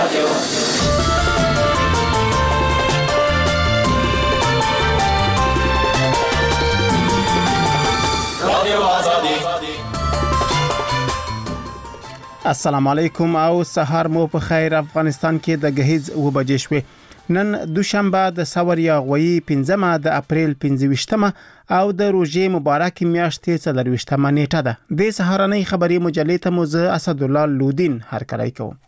السلام علیکم او سهار مو په خیر. افغانستان کې د غهیز و بجې شوې. نن دوشنبه د سور یا غوي 15 د اپریل 25 او د روزې مبارک میاشتې 24 نیټه ده. د سهارنۍ خبري مجلې ته مو زه اسد الله لودین هرکلی کوم.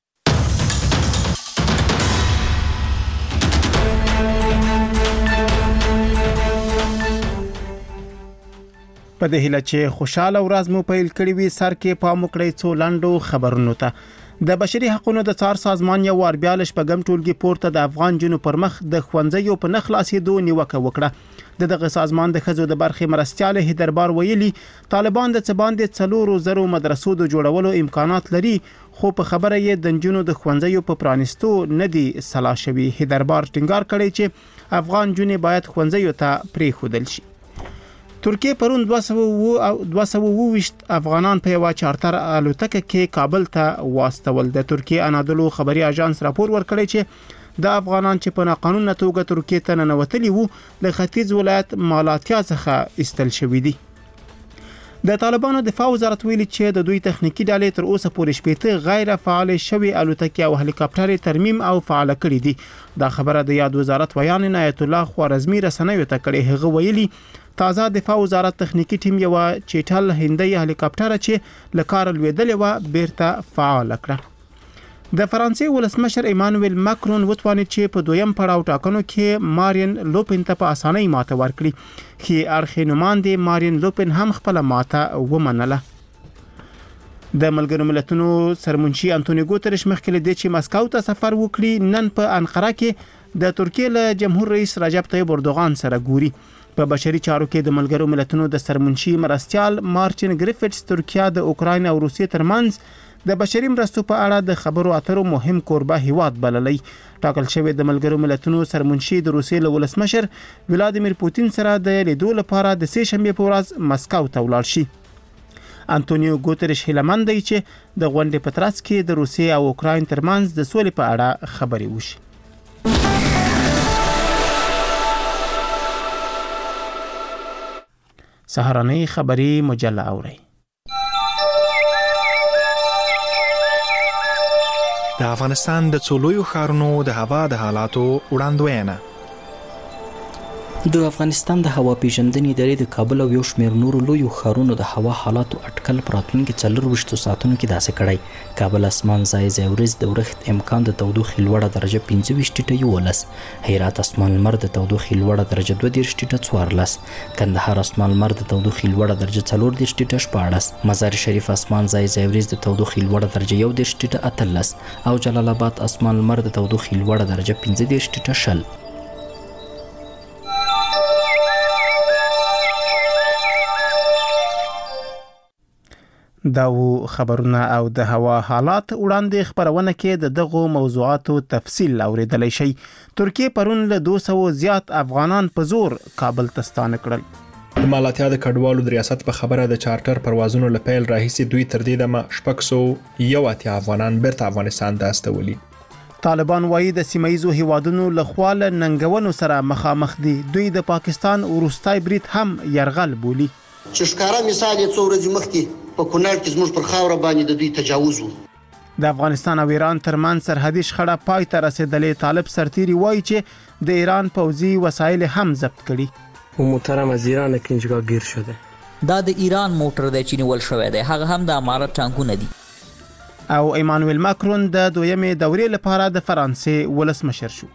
په دې هیله چې خوشاله ورځ مو پیل کړی وي سر کې پام وکړئ څو لاندو خبرونو ته. د بشري حقوقو د څار سازمان یو وار بیا لږ پغم ټولګي پورته د افغان جنو پر مخ د خوندزیو په نخلاصېدو نیوکه وکړه. دغه سازمان د خزو د برخې مرستياله هدربار ویلي طالبان د څباندې 400 مدرسو د جوړولو امکانات لري، خو په خبره یې د جنو د خوندزیو په پرانستو ندي صلاح شوی. هدربار ټینګار کړی چې افغان جنې باید خوندزیو ته پریښودل شي. ترکیه پرون 220 افغانان په یو چارتر الوتکه کې کابل ته واستول. د ترکیه انادولو خبري اژانس راپور ورکړی چې د افغانان چې په قانوني توګه ترکیه ته ننوتلي وو له ختیځ ولایت مالاتیا څخه استل شوې دي. د طالبانو دفاع وزارت ویلي چې د دوی تخنیکی ډلې تر اوسه پورې شپېته غیر فعال شوی الوتکې او هلیکاپټر ترمیم او فعال کړي دي. دا خبره د یاد وزارت ویان عنایت الله خوارزمی رسنیو ته کړي. هغه ویلي تازه دفاع وزارت تخنیکی ټیم یو چیټل هندي هلیکاپټر چې لکار لویدل و بیرته فعال کړ. د فرانسې ولسمشر ایمانوئل ماکرون وتوانید چې په دویم پړاو ټاکنو کې مارین لوپن ته په اسانۍ ماته ورکړي. چې اړخي نماینده مارین لوپن هم خپل ماته ومنله. د ملګرو ملتونو سرمنشي انټونیو ګوتریش مخکې د چې مسکو ته سفر وکړي نن په انقره کې د ترکیه له جمهور رئیس رجب طیب اردوغان سره ګوري. په بشري چارو کې د ملګرو ملتونو د سرمنشي مرستيال مارټین ګریفټس ترکیه د اوکراین او روسیې ترمنځ د بشري مرستو په اړه د خبرو اترو مهم کوربه هیواد بللی. ټاکل شوی د ملګرو ملتونو سرمنشي د روسیې له ولسمشر ولادیمیر پوتین سره د لیدو لپاره د سه شنبه په ورځ مسکو ته ولاړ شي. انټونیو ګوتریش هیلمن دی چې د غونډې په ترڅ کې د روسیې او اوکراین ترمنځ د سولې په اړه خبري وشي. سهارنۍ خبري مجله اوري. د افغانستان د څولویو ښارونو د هوا د حالاتو وړاندوینه. د افغانستان د هوا پیژندنې ادارې د کابل او یو شمېر نورو لویو ښارونو د هوا حالاتو اټکل په راتلونکي 24 ساعتونو کې داسې کړی. کابل اسمان ځای ورځ د ورښت امکان د تودوخې لوړه درجه 25 ټیټه 11، هرات اسمان لمر د تودوخې لوړه درجه 22 ټیټه 14، کندهار اسمان لمر د تودوخې لوړه درجه 14 ټیټه 14، مزار شریف اسمان ځای ورځ د تودوخې لوړه درجه 11 ټیټه 18 او جلال آباد اسمان لمر د تودوخې لوړه درجه 15 ټیټه 20. دا خبرونه او د هوا حالات وړاندې خبرونه کې د دغو موضوعاتو تفصیل اوریدلای شي. ترکیه پرون له 200 زیات افغانان په زور کابل ته ستانه کړل. د مالاتیا د کډوالو د ریاست په خبره د چارټر پروازونو لپاره راهیسي دوی تر دې دمه 601 افغانان بیرته افغانستان ته استولي. طالبان وايي د سیمایزو هیوادونو له خوا له ننګونو سره مخامخ دي. دوی د پاکستان ورستای برید هم يرغل بولي. چې ښکارا مثال یې څو ورځې مخکې په کونړ کې زموږ پر خاوره باندې د دوی تجاوز وو. د افغانستان او ایران ترمنځ سرحدي شخړه پای ته رسیدلې. طالب سرتیری وایي چې د ایران پوځي وسایل هم ضبط کړي. محترم از ایران کنجگاه گیر شده. دا د ایران موټر د چینول شوی دی، هغه هم د امارات ټانکونه دي. او ایمانوئل ماکرون د دویمې دورې لپاره د فرانسې ولسمشر شو.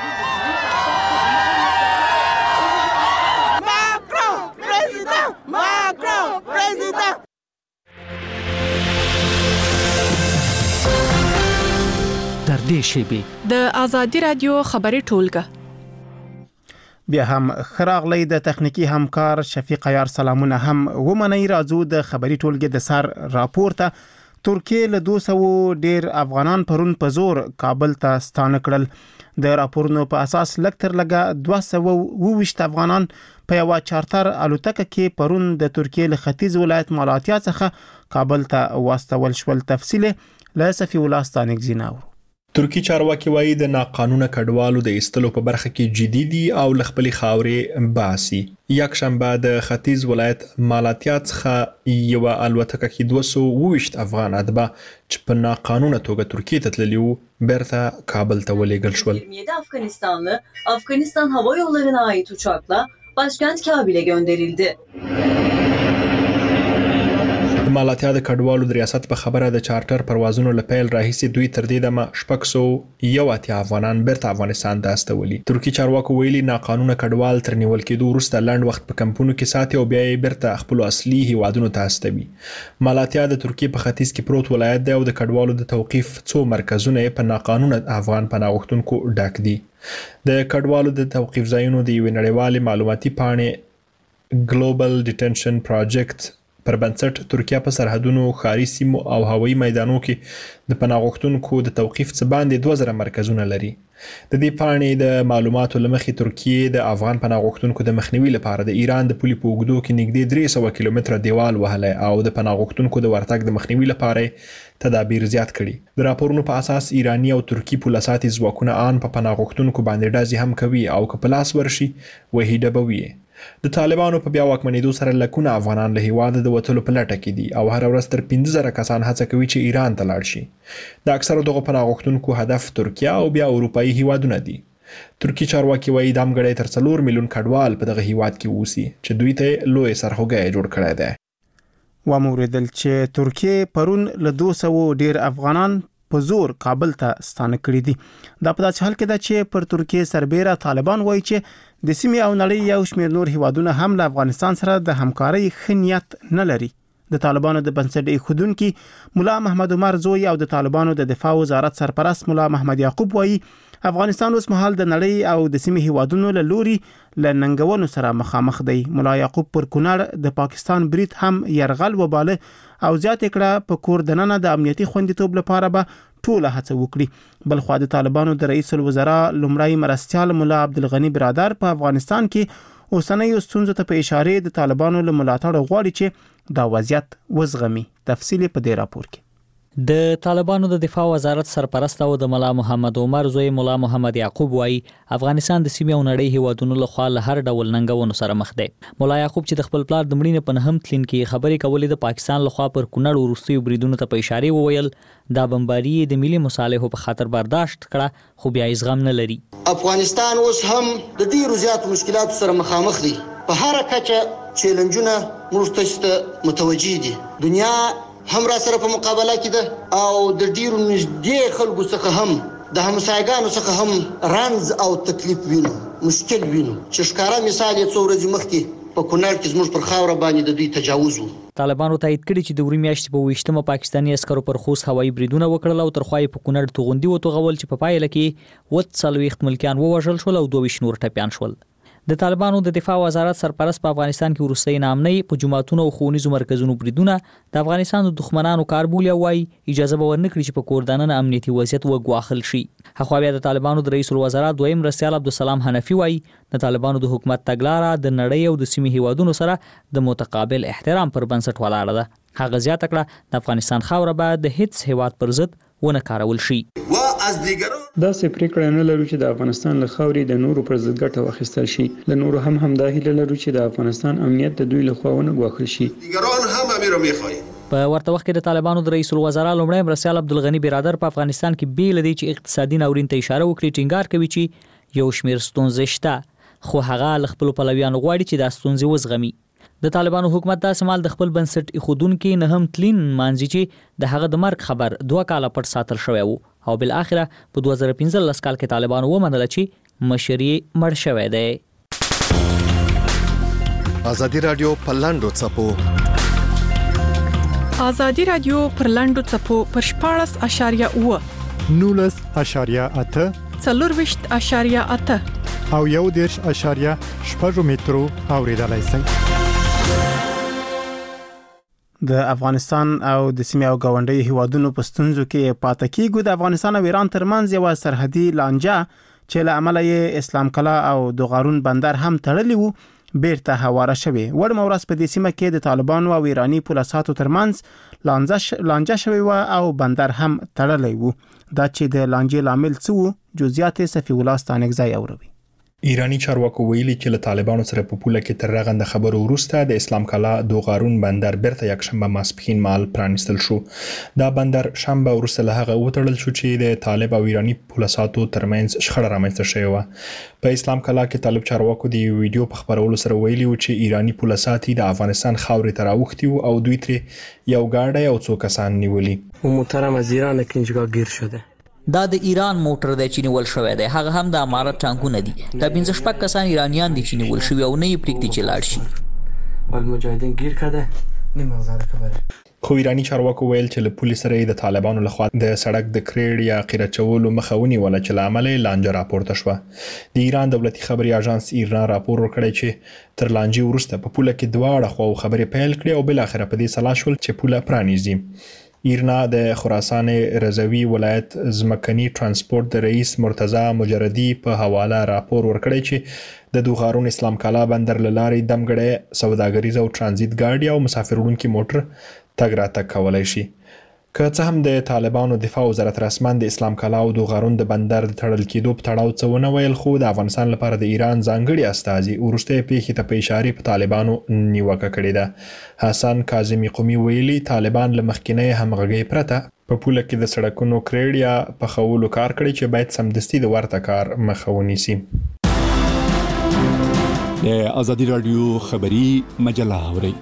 د آزادی رادیو خبري ټولګه. بیا هم خراغلی د تخنیکی همکار شفیق عیار سلامونه هم ومنئ. راځو د خبري ټولګه د سر راپورته. ترکیه له 200 ډیر افغانان پرون په زور کابل ته ستانه کړل. د راپورونو په اساس لکتر لګه 220 افغانان په یو چارتر الوتکه کې پرون د ترکیه له ختیځ ولایت مالاتیا څخه کابل ته واستول شول. تفصیل له صفی الله ستانک زیناو. ترکی چارواکي وایي د ناقانونه کډوالو د ایستلو په برخه کې جدي دي او لخپلي خاورې باسي. یک شنبه د ختیځ ولایت مالاتیا څخه یو الوتکه کې 220 افغان اتباع چې په ناقانونه توګه ترکیه ته تللي وو بیرته کابل ته ولېږل شول. Afganistan Hava Yolları'na ait uçakla başkent Kabil'e gönderildi. مالاتیا د کډوالو د ریاست په خبره د چارټر پروازونو لپاره راهیسي دوی تر دې دمه 601 افغانان بیرته افغانستان ته استولي. ترکی چارواکو ویلي ناقانونه کډوال تر نیول کېدو وروسته لنډ وخت په کمپونو کې ساتي او بیا یې بیرته خپل اصلي هیوادونو ته استوي. مالاتیا د ترکیه په ختیځ کې پروت ولایت دی او د کډوالو د توقيف څو مرکزونه په ناقانونه افغان پناه غوښتونکو ډک دي. د کډوالو د توقيف ځایونو د یو نړیوال معلوماتي پاڼې ګلوبل ډیټنشن پروجیکټ پر بنسټ ترکیه په سرحدونو خاري سیمو او هوایي میدانونو کې د پناه غوښتونکو د توقيف څخه باندې 2000 مرکزونه لري. د دې پاڼې د معلوماتو لمخې ترکیه د افغان پناه غوښتونکو د مخنیوي لپاره د ایران د پولي په اوږدو کې نږدې 300 کیلومتره دیوال وهلی او د پناه غوښتونکو د ورتګ د مخنیوي لپاره تدابیر زیات کړي. د راپورونو په اساس ایرانی او ترکی پولیساتي ځواکونه آن په پناه غوښتونکو باندې ډزې هم کوي او که په لاس ورشي وهي ډبوي. د طالبانو په بیا واکمنېدو سره لکونه افغانان له هیواده د وټلو په لټه کې دي او هر ورځ تر 15000 کسان هڅه کوي چې ایران ته لاړ شي. د اکثره دغه پناه غوښتونکو هدف ترکیه او بیا اروپایي هیوادونه دي. ترکی چارواکي وایي د امګړې تر 4 میلیون کډوال په دغه هیواد کې اوسي چې دوی ته لوی سرخوږی جوړ کړی دی. وموریدل چې ترکیه پرون له 200 ډیر افغانان په زور کابل ته ستانه کړی دي. دا په داسې حال کې ده چې پر ترکیه سربېره طالبان وایي چې د سیمې او نړۍ یو شمېر نور هیوادونه هم له افغانستان سره د همکارۍ ښه نیت نه لري. د طالبانو د بنسټ ایښودونکي مولا محمد عمر زوی او د طالبانو د دفاع وزارت سرپرست مولا محمد یعقوب وایي افغانستان اوس مهال د نړۍ او د سیمې هیوادونو له لوري له ننګونو سره مخامخ دی. مولا یعقوب پر کونړ د پاکستان برید هم يرغل وباله او زیات کړه په کور دننه د امنیتي خوندیتوب لپاره به ټول هڅه وکړي. بل خو د طالبانو د رئیس الوزرا لومړی مرستيال مولا عبدالغنی برادر په افغانستان کې اوسنۍ ستونزو ته په اشاره د طالبانو له ملاتړ غواړي چې دا وضعیت وزغمي. تفصیل په دې راپور کې. د طالبانو د دفاع وزارت سرپرست او د مولا محمد عمر زوی مولا محمد یعقوب وایي افغانستان د سیمې او نړۍ هیوادونو له خوا له هر ډول ننګونو سره مخ دی. مولا یعقوب چې د خپل پلار د مړینې په نهم تلین کې خبرې کولې د پاکستان له خوا پر کونړ وروستي بریدونو ته په اشاره وویل دا بمباري د ملي مصالحو په خاطر برداشت کړه خو بیا یې زغم نه لري. افغانستان اوس هم د ډیرو زیات مشکلاتو سره مخامخ دی. په هر کچه چیلنجونه موږ ته متوجي دي. دنیا هم را سره په مقابله کې ده او د ډیرو نږدې خلکو څخه هم د همسایګانو څخه هم رنځ او تکلیف وینو، مشکل وینو چې ښکارا مثال یې څو ورځې مخکې په کونړ کې زموږ پر خاوره باندې د دوی تجاوز وو. طالبانو تایید کړي چې د وری میاشتې په 28مه پاکستاني عسکرو پر خوست هوایي بریدونه وکړل او ترخوای په کونړ توغندي وتوغول چې په پایله کې 40 ملکیان ووژل شول او 22 نور ټپيان شول. د طالبانو د دفاع وزارت سرپرست په افغانستان کې وروستي نامنۍ په جماعتونو او ښوونیزو مرکزونو بریدونه د افغانستان د دښمنانو کاربولیا وایي اجازه به ورنکړي چې په کوردانه امنیتي وضعیت وګواښل شي. هغه بیا د طالبانو د رئیس الوزرا دویم مرستيال عبدالسلام حنفي وایي د طالبانو د حکومت تګلارې د نړۍ او د سیمې هیوادونو سره د متقابل احترام پر بنسټ ولاړه ده. هغه زیاته کړه د افغانستان خاوره به د هیڅ هیواد پر ضد ونه کارول شي. دا سه پریکړه نه لرو چې د افغانستان له خاورې د نورو پر ضد ګټه واخیستل شي. له نورو هم همدا هیله لرو چې د افغانستان امنیت د دوی له خوا ونه ګواښل شي. دیگران هم امیر میخواهیم. په ورته وخت کې د طالبانو د رئیس الوزرا لومړی مرستيال عبدالغنی برادر په افغانستان کې بیل دی چې اقتصادي ناورین ته اشاره وکړي ټینګار کوي چې یو شمیر ستونزې شته خو هغه ل خپل پلویان غواړي چې دا ستونزې وزغمي. د طالبانو حکومت د سمال د خپل بنسټ ایښودونکو نه هم تلین مانځي چې د هغه د مرګ خبر 2 کاله پټ ساتل شوی وو او بل اخره په 2015 کال کې طالبانو ومنله چې مشري مړ شوی دی. ازادي رادیو په لاندو چپو ازادي رادیو پر لاندو چپو پر 14.8 19.8 24.8 او 1.8 مترو اوریدلای شئ. د افغانستان او د سیمې او ګاونډي هیوادونو په ستونزو کې پاتې کېږي. د افغانستان او ایران ترمنځ یو سرحدي لانجه چې له عمله اسلام کلا او دوغارون بندر هم تړلی وو بیرته هواره شوې. وړمه ورځ په دې سیمه کې د طالبانو او ایرانی پولیساتو ترمنځ لانجه شوې و او بندر هم تړلی و. دا چې د لانجې لامل څه و، جزئیات صفی الله ستانکزی اوروي. ایرانی چارواکو ویلي چې له طالبانو سره په پوله کې تر رغنده خبرو وروسته د اسلام کلا دوغارون بندر بیرته یکشنبه ماسپښین مهال پرانیستل شو. دا بندر شنبه وروسته له هغه وتړل شو چې د طالب او ایرانی پولیساتو ترمنځ شخړه رامنځته شوې وه. په اسلام کلا کې طالب چارواکو د ویډیو په خبرولو سره ویلي و چې ایرانی پولیسات د افغانستان خاورې ته راوښتي وو او دوی ترې یو گاډی او څو کسان نیولي. محترم از ایران کنجگاه گیر شده. دا د ایران موټر دی چې نیول شوی دی، هغه هم د امارت ټانکونه دي. دا 15 کسان ایرانیان دي چې نیول شوی او نه یې پریږدي چې لاړ شي. المجاهدین گیر کړه نه مغزاره خبره. خو ایرانی چارواکو ویل چې له پولیس سره د طالبانو لخوا د سړک د کریډ یا قیره چولو مخه ونیوله چې له امله لانجه راپورته شوه. د ایران دولتي خبري اژانس ایرنا راپور ورکړی چې تر لانجې وروسته په پوله کې دواړه خواو خبرې پیل کړې او بل اخر په دې سلا شول چې پوله پرانیزي. ایرنا د خراسان رضوی ولایت ځمکني ترانسپورت د رئیس مرتضی مجردی په حواله راپور ورکړی چې د دوغارون اسلام کلا بندر لارې دمګړې سوداګریز او ترانزیت ګاډي او مسافر وړونکي موټر تګ راتګ کولای شي. که څه هم د طالبانو دفاع وزارت رسمن د اسلام کلا او دوغارون د بندر د تړل کېدو په تړاو څه ونه ویل، خو د افغانستان لپاره د ایران ځانګړي استازي وروستۍ پیښې ته په اشاره په طالبانو نیوکه کړې ده. حسن کاظمي قومي ویلي طالبان له مخکینۍ همغږۍ پرته په پوله کې د سړکونو کریډ یا پخولو کار کړی چې باید سمدستي د ورته کار مخه ونیسي. د ازادي رادیو خبری مجله اوري.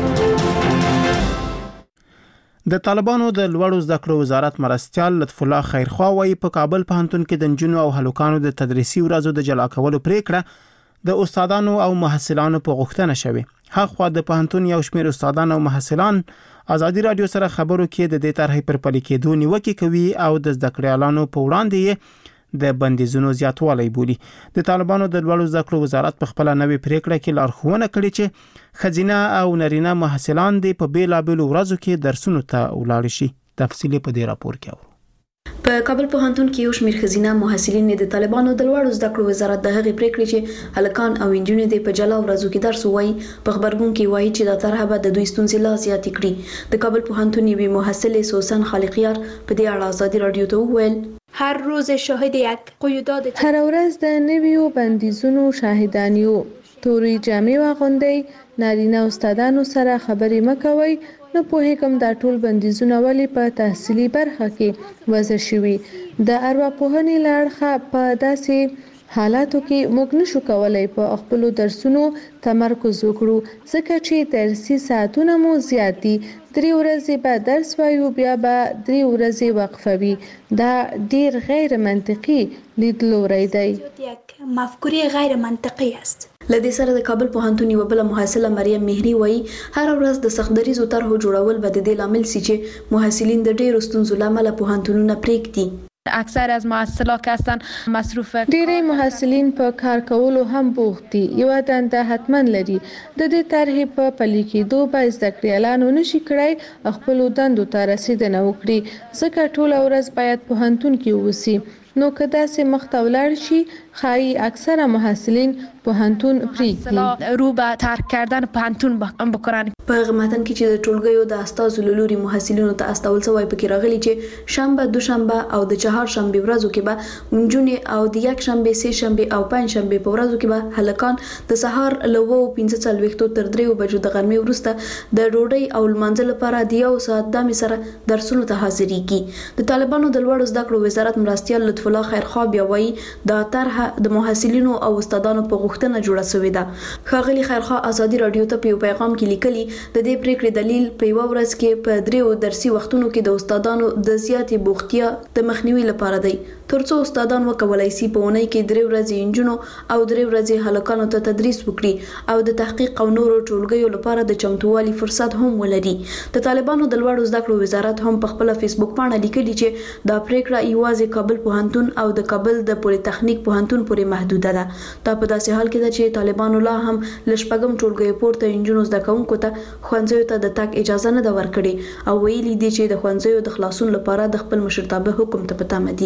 د طالبانو د لوړو زده کړو وزارت مرستیال لطف الله خیرخوا وايي په کابل پوهنتون کې د نجونو او هلکانو د تدریسي ورځو د جلا کولو پریکړه د استادانو او محصلانو په غوښتنه شوه. هغه د پوهنتون یو شمېر استادان او محصلان ازادي رادیو سره خبرو کې د دې طرحې پر پلي کېدو نیوکه کوي او د زده کړیالانو په وړاندې د بندیزونو زیاتوالی بولي. د طالبانو د لوړو زده کړو وزارت په خپل نوې پریکړه کې لارښوونه کړې چې خزینه او نارینه محصلان د په بیلابېلو ورځو کې درسونو ته ولاړ شي. تفصیل په دې راپور کې اورو. په کابل پوهنتون کې یو شمېر خزینه محصلین د طالبانو د لوړو زده کړو وزارت د هغې پریکړې چې هلکان او انجونې د په جلا ورځو کې درس وایي په خبرګون کې وایي چې دا طرحه به د دوی ستونزې لا زیاتې کړي. د کابل پوهنتون یوې محصلې سوسن خالقیار په دې اړه ازادي رادیو ته وویل هر روز شاهد یک قیودات هر ورځ د نویو بندیزونو شاهدانیو توري جامې واغوندئ نارینه استادانو سره خبرې مکوئ. نو پوهیږم دا ټول بندیزونه ولې په تحصیلي برخه کې وضع شوي. د ارواپوهنې له اړخه په داسې حالاتو کې موږ نشو کولای په خپلو درسونو تمرکز وکړو ځکه چې درسي ساعتونه مو زیات دي. 3 ورځې به درس وایو بیا به 3 ورځې وقفه وي. دا ډیر غیر منطقي لیدلوری دی. یک مفکوره غیر منطقي است. لدې سره د کابل پوهنتون یو بل محصله مریم مهری وایي هر ورځ د سختدریزو طرحو جوړول به د دې لامل سي چې محصلین د ډیرو ستونزو لامل پوهنتونونه پریږدي. اکثر از محصلات که هستن مصروف ډیری محصلین په کار کولو هم بوخت دي. یو دنده حتما لري. د دې طرحې په پلي کېدو به زده کړیالانو نشي کړی خپلو دندو ته رسیدنه وکړي ځکه ټوله ورځ باید پوهنتون کې اوسي. نو که داسې مخته ولاړ شي ښایي اکثره محصلین پوهنتون پریږدي رو به ترک کردن پوهنتون بکنن. په هغه متن کې چې د ټولګیو د استازو له لوري محصلینو ته استول شوی پکې راغلي چې شنبه، دوشنبه او د چهارشنبه ورځو کې به نجونې او د یکشنبه، سه شنبه او پنځ شنبه په ورځو کې به هلکان د سهار له 9:45 تر 3 بجو د غرمې وروسته د ډوډۍ او لمانځه لپاره د 1 ساعت دمې سره درسونو ته حاضرېږي. د طالبانو د لوړو زده کړو وزارت مرستیال لطف الله خیرخوا بیا وایي دا طرحه د محصلینو او استادانو په غوښتنه جوړه شوې ده. ښاغلي خیرخوا ازادي رادیو ته په یو پیغام کې لیکلي د دې پریکړې دلیل په یو ورځ کې په 3 درسي وختونو کې د استادانو د زیاتې بوختیا د مخنیوي لپاره دی. ترڅو استادان وکولای شي په اونۍ کې 3 ورځې انجونو او 3 ورځې هلکانو ته تدریس وکړي او د تحقیق او نورو ټولګیو لپاره د چمتووالي فرصت هم ولري. د طالبانو د لوړو زده کړو وزارت هم په خپل فیسبوک باندې لیکلي چې دا پریکړه یوازې کابل پوهنتون او د کابل د پولی تخنیک پوهنتون پورې محدوده ده. دا په داسې حال کې ده چې طالبانو لا هم لشپږم ټولګي پورته انجونو زده کوونکو ته ښوونځیو ته د تګ اجازه نه ده ورکړې او ویلي دي چې د ښوونځیو د خلاصون لپاره د خپل مشرتابه حکم ته په تمه دي.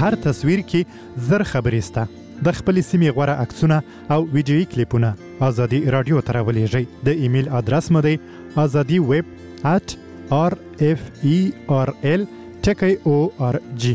هر تصویر کې زر خبرې سته. د خپل سیمې غوره عکسونه او ویډیویي کلیپونه ازادي رادیو ته راولېږئ. د ایمیل ادرس مو دی azadiweb@referl.org.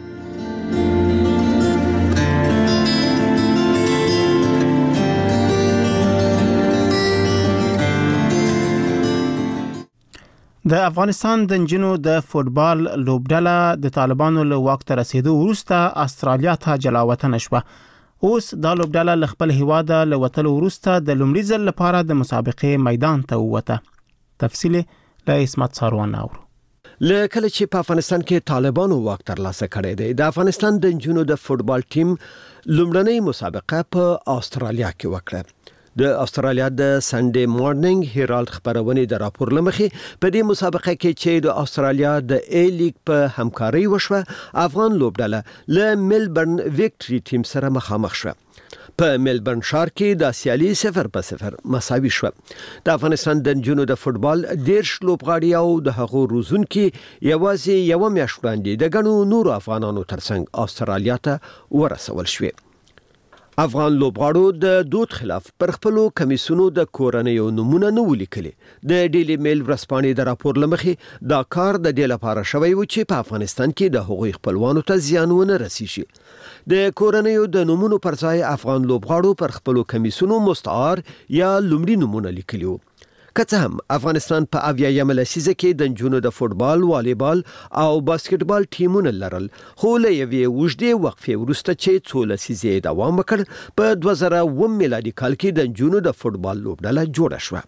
د افغانستان د نجونو د فوتبال لوبډله د طالبانو له واک ته رسیدو وروسته استرالیا ته جلاوطن شوه. اوس دا لوبډله له خپل هیواده له وتلو وروسته د لومړي ځل لپاره د مسابقې میدان ته ووته. تفصیل له اسمت ساروان اورو. لکه چې په افغانستان کې طالبانو واک ترلاسه کړی دی، د افغانستان د نجونو د فوتبال ټیم لومړنۍ مسابقه په استرالیا کې وکړه. د استرالیا د سنډي مورنینګ هیرالد خبرونه د راپور لمخې په دې مسابقه کې چې د استرالیا د ای لیګ په همکاري وشوه، افغان لوبډله له ملبورن ویکټري ټیم سره مخامخ شوه. په ملبورن ښار کې د سیالي 0-0 مساوي شوه. د افغانستان د نجونو د فوتبال 10 لوبغاړي او د هغو روزونکي یوازې یو میاشت وړاندې د ګڼو نورو افغانانو ترڅنګ استرالیا ته ورسول شوه. افغان لوبغاړو د دود خلاف پر خپلو کمیسونو د کورنیو نمونه نه ولیکلي. د ډیلی میل ورځپاڼې د راپور لمخې دا کار د دې لپاره شوی و چې په افغانستان کې د هغوی خپلوانو ته زیان ونه رسیږي. د کورنیو د نمونو پر ځای افغان لوبغاړو پر خپلو کمیسونو مستعار یا لومړي نمونه لیکلي وو. که څه هم افغانستان په 80 لسیزه کې د نجونو د فوتبال، والیبال او باسکټبال ټیمونه لرل، خو له یوې اوږدې وقفې وروسته چې څو لسیزې دوام وکړ، په 2009 میلادي کال کې د نجونو د فوتبال لوبډله جوړه شوه.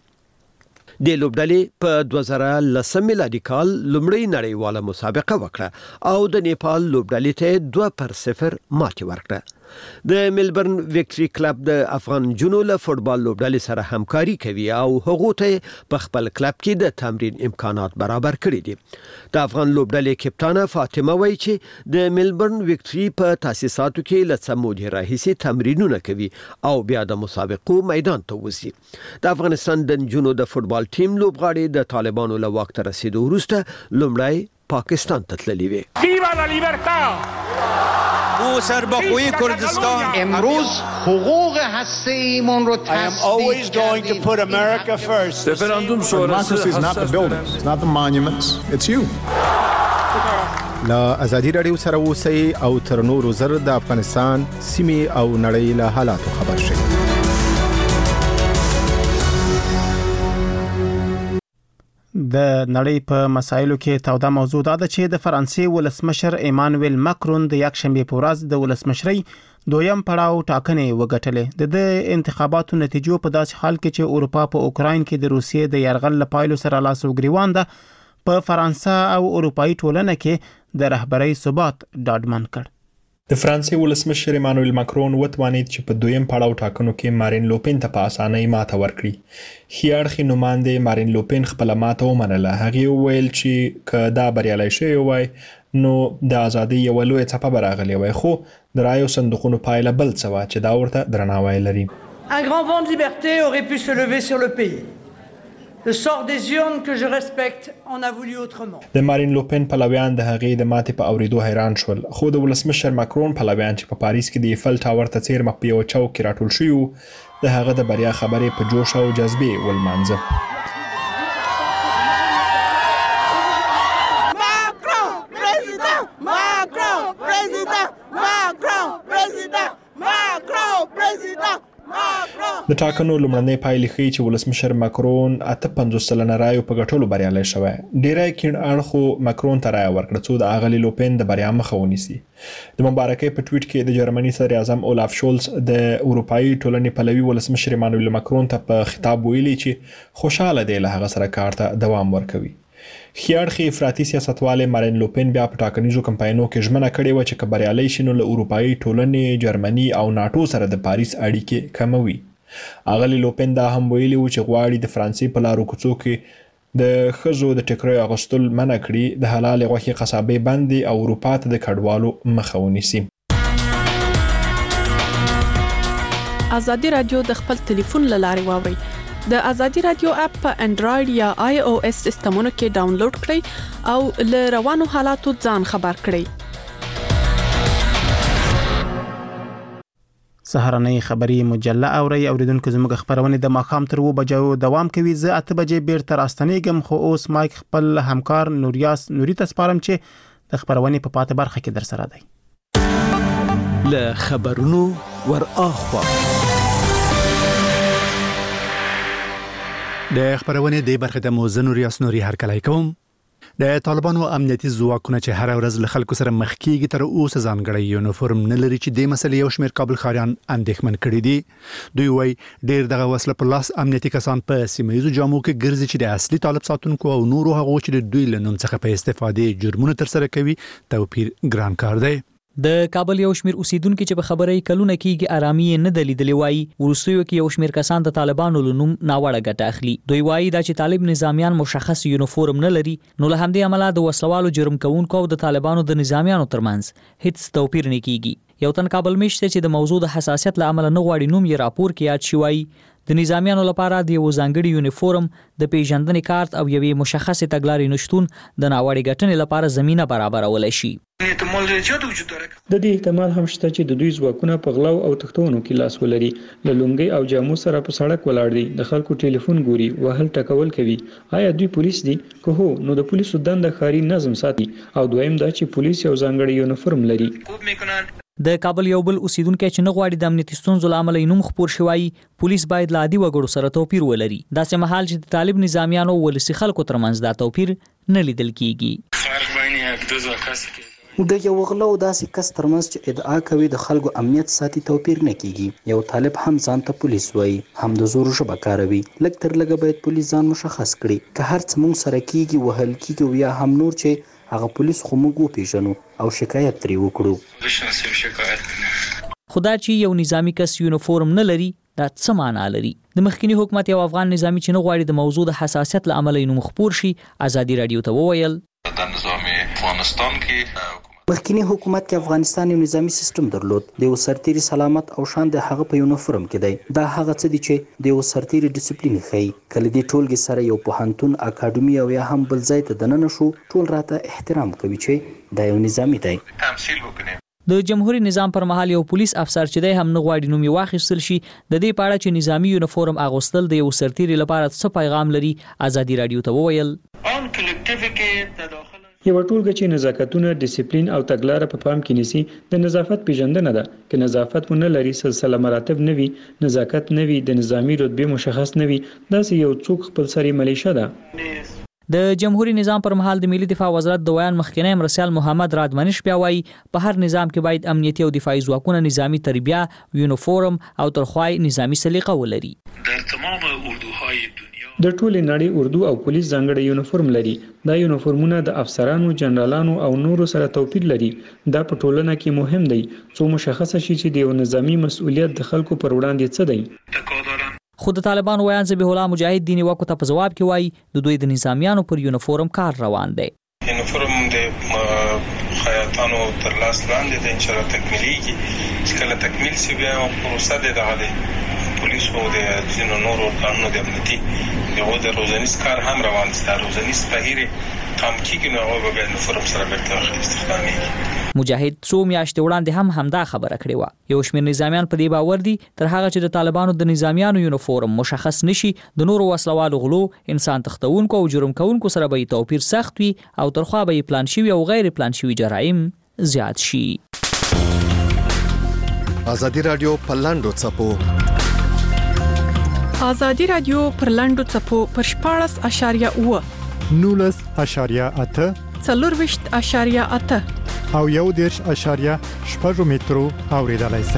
د لوبډلې په 2010 میلادي کال لومړی نړیواله مسابقه وکړه او د نیپال لوبډلې ته 2-0 ماتې ورکړه. د ملبورن ویکټري کلب د افغان نجونو له فوتبال لوبډلې سره همکاري کوي او هغه ته په خپل کلب کې د تمرین امکانات برابر کړي دي. د افغان لوبډلې کپتانه فاطمه وایي چې د ملبورن ویکټري په تاسیساتو کې له څمودې راهیسې تمرینونه کوي او بیا د مسابقو میدان ته وځي. د افغانستان د نجونو د فوتبال ټیم لوبغاړي د طالبانو له واک ته رسیدو وروسته لومړی پاکستان ته تللي وي. سرباخوی کردستان امروز حقوق هسته‌ایمون رو تثبیت کردیم. رفراندوم شورای is not the buildings, it's not the monuments, it's you. لا ازادي رادیو سره اوسئ او تر نورو زر د افغانستان سیمې او نړۍ له حالاتو خبر شئ. د نړۍ په مسایلو کې توده موضوع ده چې د فرانسې ولسمشر ایمانوئل ماکرون د یکشنبه په ورځ د ولسمشرۍ دویم پړاو ټاکنې وګټلې. د انتخاباتو نتیجو په داسې حال کې چې اروپا په اوکراین کې د روسیې د یرغل لپاره سره لاس او ګریوان ده، په فرانسه او اروپאי ټولنه کې د رهبرۍ ثبات ډاډمن کړ. د فرانسې ولسمشر ایمانوئل ماکرون وتوانید چې په دویم پړاو ټاکنو کې مارین لوپن ته په اسانۍ ماته ورکړي. خیارخي نوماندې مارین لوپن خپل ماته ومنله. هغه ویل چې که دا بریالي شوی وای نو د ازادۍ یو لوی څپه براغلی وای، خو د رایو صندوقونو پایله بل څه و چې دا ورته درناوی لري. Un grand vent de liberté aurait pu se lever sur le pays. Le sort des urnes que je respecte en a voulu autrement. د مارین لوپن پلویان د هغې د ماتې په اوریدو حیران شول، خو د ولسمشر ماکرون پلویان چې په پاریس کې د ایفل ټاور ته څیرمه په یو چوک کې راټول شوي وو، د هغه د بریا خبرې په جوش او جذبې ولمانځه. د ټاکنو لومړنۍ پایلې ښیي چې ولسمشر ماکرون 58 سلنه رایو په ګټلو بریالی شوی. ډیری کیڼ اړخو ماکرون ته رایه ورکړه څو د اغلې لوپن د بریا مخه ونیسي. د مبارکۍ په ټویټ کې د جرمني صدر اعظم اولاف شولز د اروپאי ټولنې پلوي ولسمشر ایمانوئل ماکرون ته په خطاب ویلي چې خوشاله دی له هغه سره کار ته دوام ورکوي. خیارخي افراطي سیاستواله مارین لوپن بیا په ټاکنیزو کمپاینونو کې ژمنه کړې و چې بریالي شي نو له اروپאי ټولنې، جرمني او ناتو سره د پاریس اړیکې کموي. اغلی لوپن دا هم ویلي و چې غواړي د فرانسې په لارو کوڅو کې د ښځو د ټیکریو اغوستل منع کړي، د حلال غوښې قصابې بندي او اروپا ته د کډوالو مخه ونیسي. ازادي رادیو د خپل ټلیفون له لارې واورئ. د ازادي رادیو اپ په انډراید یا آی او اس سیستمونو کې ډاونلوډ کړئ او له روانو حالاتو ځان خبر کړئ. سهارنۍ خبري مجله اوري اوریدونکو زموږ خبرونه د ماخام تر 2 بجو دوام کوي. زه 8 بجې بیرته راستنېږم، خو اوس مایک خپل همکار نوري ته سپارم چې د خبرونه په پاتې برخه کې در سره دی. له خبرونو ور اخوا د خبرونه د برخه د موزن نوري هرکلای کوم. د طالبانو امنیتي ځواکونه چې هر ورځ له خلکو سره مخ کیږي تر اوسه ځانګړی یونیفورم نه لري چې د مسلې یو شمېر کابل ښاریان اندېښمن کړي دي. دوی وايي ډېر دغه وسله په لاس امنیتي کسان په سیمه‌ییزو جامو کې ګرځي چې د اصلي طالب ساتونکو او نورو هغو چې د دوی له نوم څخه په استفادې جرمونه تر سره کوي توپیر ګران کار دی. د کابل یو شمیر اوسیدونکو چې په خبرې کلونه کېږي آرامي نه دلیدلې وایي ورستیو کې یو شمیر کسان د طالبانو لنوم ناوړه ګټه اخلي. دوی وایي دا چې طالب نظامیان مشخص یونیفورم نه لري، نو له همدې امله د وسلوالو جرم کوونکو او د طالبانو د نظامیانو ترمنځ هیڅ توپیر نه کېږي. یو تن کابل میشته چې د موضوع د حساسیت له امله نه غواړي نوم یې راپور کې یاد شي، وایي د نظامیانو لپاره د یو ځانګړي یونیفورم د پیژندنې کارت او یوې مشخصې تګلارې نشتون د ناوړې ګټنې لپاره زمينه برابرولای شي. د دې احتمال هم شته چې د دوی ځواکونه په غلاو او تښتونو کې لاس ولري. له لونګي او جامو سره په سړک ولاړ دي، د خلکو ټلیفون ګوري، وهل ټکول کوي. آیا دوی پولیس دي؟ که هو، نو د پولیسو دنده ښاري نظم ساتي، او دویم دا چې پولیس یو ځانګړی یونیفورم لري. د کابل یو بل اوسیدونکو چې نه غواړي د امنیتي ستونزو لامل نوم خپور شوی، پولیس باید له عادي وګړو سره توپیر ولري. داسې مهال چې د طالب نظامیانو ولسی خلکو ترمنځ دا توپیر نه لیدل کیږي. د یو غلو داسې کس ترمنځ چې ادعا کوي د خلکو امنیت ساتي توپیر نه کیږي. یو طالب هم ځان ته پولیس وایي، هم د زور ژبه کاروي. لږ تر لږه باید پولیس ځان مشخص کړي، که هر څه مونږ سره کیږي وهل کیږي یا هم نور چې هغه پولیس خو موږ وپیژنو او شکایت ترې وکړو. خدا چې یو نظامی کس یونیفورم نه لري دا څه معنا لري؟ د مخکنی حکومت یو افغان نظامی چې نه غواړي د موضوع د حساسیت له امله نوم خپور شي ازادي رادیو ته وویل د نظام افغانستان کې مخکنی حکومت کې افغانستان یو نظامی سیستم درلود. د یو سرتیری سلامت او شان د هغه په یونیفورم کې دی. دا هغه څه دي چې د یو سرتیری ډیسپلین ښيي. کله دې ټولګي سره یو پوهنتون، اکاډمي او یا هم بل ځای ته دننه شو، ټول راته احترام کوي چې دا یو نظامی دی. تمثيل وکړي. د جمهوریت نظام پر مهال یو پولیس افسر چې دی هم نه غواړي نوم یې واخیستل شي. د دې په اړه چې نظامی یونیفورم اغوستل د یو سرتیری لپاره څه پیغام لري، ازادي رادیو ته وویل یو ټولګه چې نزاکتونه، ډیسپلین او تګلارې په پام کې نیسي د نظافت پیژندنه ده. که نظافت مو نه لري، سلسله مراتب نه وي، نزاکت نه وي، د نظامی رتبه مشخص نه وي، داسې یو څوک خپل سری ملیشه ده. د جمهوریت نظام پر مهال د ملي دفاع وزارت د ویان مخکنی مرسل محمد رادمنش بیا وایي په هر نظام کې باید امنیتي او دفاعي ځواکونه نظامی تربیه، یونیفورم او ترخوای نظامی سلیقه ولري. در تمام اردوهای د ټولې نړۍ اردو او پولیس ځانګړی یونیفورم لري. دا یونیفورمونه د افسرانو، جنرالانو او نورو سره توپیر لري. دا په ټولنه کې مهم دی څو مشخصه شي چې د یو نظامی مسؤلیت د خلکو پر وړاندې څه دی. خود طالبان ویان ذبیح الله مجاهد دینی وکو ته په جواب کې وایي د دوی د نظامیانو پر یونیفورم کار روان دی. یونیفورم د خیاطانو تر لاس لاندې د انشاء الله تکمیلېږي، چې کله تکمیل شي بیا پروسه د دغه پولیس او د ځینو نورو قانونو د امنیتي دغه د روزنیز کار هم روان دي. د روزنیز بهیر قام کېږي، نو هغه به یونیفورم سره بیرته استخدامېږي. مجاهد څو میاشتې وړاندې هم دا خبره کړې وه. یو شمېر نظامیان په دې باور دي تر هغه چې د طالبانو د نظامیانو یونیفورم مشخص نشي، د نورو وسلوالو غلو، انسان تښتونکو او جرم کوونکو سره به توپیر سخت وي او ترخوا به پلان شوي او غیر پلان شوي جرایم زیات شي. ازادي رادیو په لاندو څپو ازادي رادیو پر لاندو څپو پر 14.8 19.8 24.8 او 1.8 مترو اوریدلای شئ.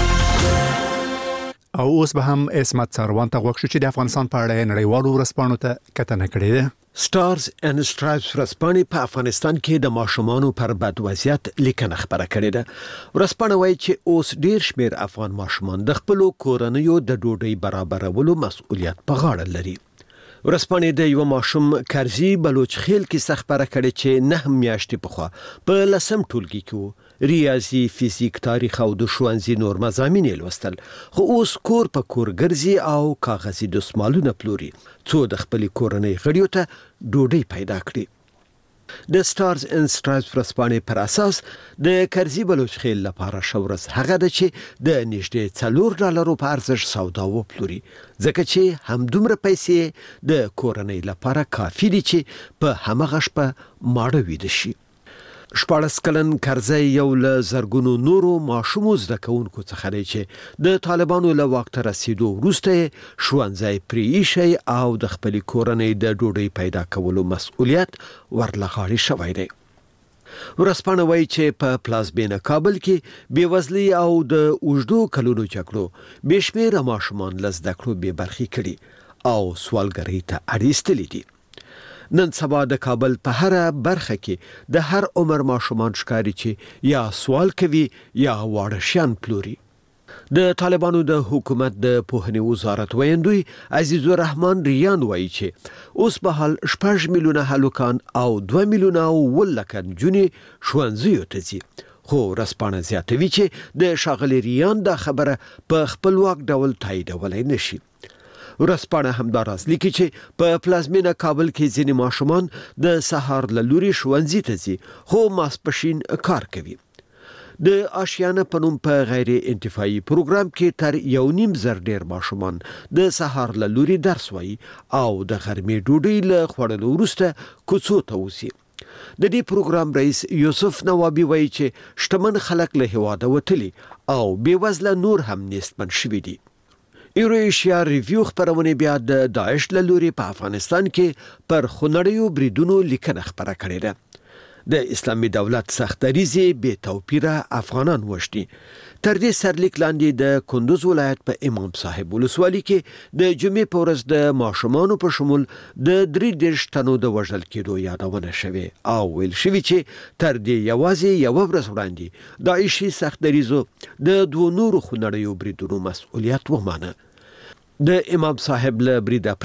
او اوس به هم اسمت څاروان ته غوښتل چې د افغانستان په اړه نړیوالو ورسپانو ته کتنه کړې ده. سټارز اینڈ سټرایپس ورسپانې په افغانستان کې د ماشومانو پر بد وضعیت لیکنه خبره کړې ده. ورسپانه وایي چې اوس ډیر شمیر افغان ماشومان د خپل کورنیو د ډوډۍ برابرولو مسؤلیت په غاړه لري. ورسپانې د یو ماشوم کرزي بلوچ خیل کې خبره کړې چې 9 میاشتې پخوا په 10م ټولګي کې ریاضي، فزیک، تاریخ او د ښوونځي نور مضامین لوستل، خو اوس کور په کور ګرځي او کاغذي دستمالونه پلوري څو د خپل کورنۍ غړیو ته ډوډۍ پیدا کړي. د سټارز ان سټرایپس ورځپاڼې پر اساس د کرزي بلوچ خیل لپاره شورس هغه د چې د نږدې $4 په ارزښت سودا وپلوري ځکه چې همدومره پیسې د کورنۍ لپاره کافي دي چې په همغه شپه ماړه ویده شي. 14 کلن کرزی یو له زرګونو نورو ماشومو زده کوونکو څخه دی چې د طالبانو له واک ته رسیدو وروسته ښوونځی پرېښی او د خپلې کورنۍ د ډوډۍ پیدا کولو مسؤلیت ورله غاړې شوی دی. ورځپاڼه وایي چې په پلازمینه کابل کې بېوزلي او د اوږدو کلونو جګړو بې شمېره ماشومان له زده کړو بې برخې کړي او سوالګرۍ ته اړ ایستلي دي. نن سبا د کابل په هر برخه کې د هر عمر ماشومان ښکاري چې یا سوال کوي یا واړه شیان پلوري. د طالبانو د حکومت د پوهنې وزارت ویاندوی عزیز الرحمن ریان وایي چې اوس به حال 6 میلیونه هلکان او 2 میلیونه ولکن جونې ښوونځیو ته ځي. خو ورځپاڼه زیاتوي چې د ښاغلي ریان دا خبره په خپلواک ډول تاییدولی نشي. ورځپاڼه همداراز لیکي چې په پلازمینه کابل کې ځینې ماشومان د سهار له لوري ښوونځي ته ځي خو ماسپښین کار کوي. د آشیانه په نوم په غیر انتفاعي پروګرام کې تر 1.5 ډیر ماشومان د سهار له لوري درس وایي او د غرمې ډوډۍ له خوړلو وروسته کوڅو ته وځي. د دې پروګرام رئیس یوسف نوابي وایي چې شتمن خلک له هیواده وتلي او بېوزله نور هم نیستمن شوي دي. ایرویشیا ریویو خبرونه بیا د داعش له لوري په افغانستان کې پر خونړیو بریدونو لیکنه خبره کړې ده. د اسلامي دولت سختدریزي بې توپیره افغانان وشتي. تر دې سرلیک لاندې د کندوز ولایت په امام صاحب ولسوالۍ کې د جمعې په ورځ د ماشومانو په شمول د 33 تنو د وژل کېدو یادونه شوې او ویل شوی چې تر دې یوازې یو ورځ وړاندې داعشي سختدریزو د 2 نورو خونړیو بریدونو مسؤلیت ومانه. د امام صاحب له بریده